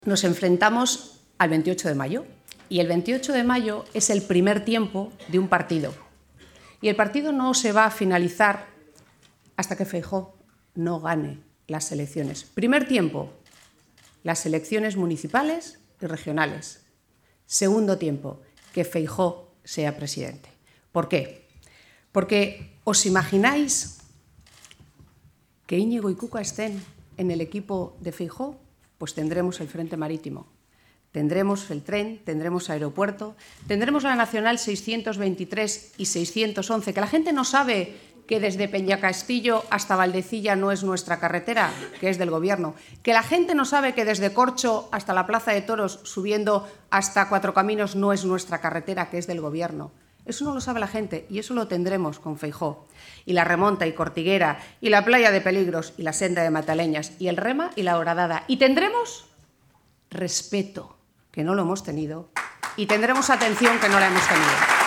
Nos enfrentamos al 28 de mayo y el 28 de mayo es el primer tiempo de un partido. Y el partido no se va a finalizar hasta que Feijóo no gane las elecciones. Primer tiempo, las elecciones municipales y regionales. Segundo tiempo, que Feijóo sea presidente. ¿Por qué? Porque ¿os imagináis que Íñigo y Cuca estén en el equipo de Feijóo? Pues tendremos el frente marítimo, tendremos el tren, tendremos aeropuerto, tendremos la Nacional 623 y 611, que la gente no sabe que desde Peñacastillo hasta Valdecilla no es nuestra carretera, que es del Gobierno, que la gente no sabe que desde Corcho hasta la Plaza de Toros, subiendo hasta Cuatro Caminos, no es nuestra carretera, que es del Gobierno. Eso no lo sabe la gente y eso lo tendremos con Feijóo. Y la Remonta y Cortiguera y la Playa de Peligros y la Senda de Mataleñas y el Rema y la Horadada. Y tendremos respeto, que no lo hemos tenido, y tendremos atención, que no la hemos tenido.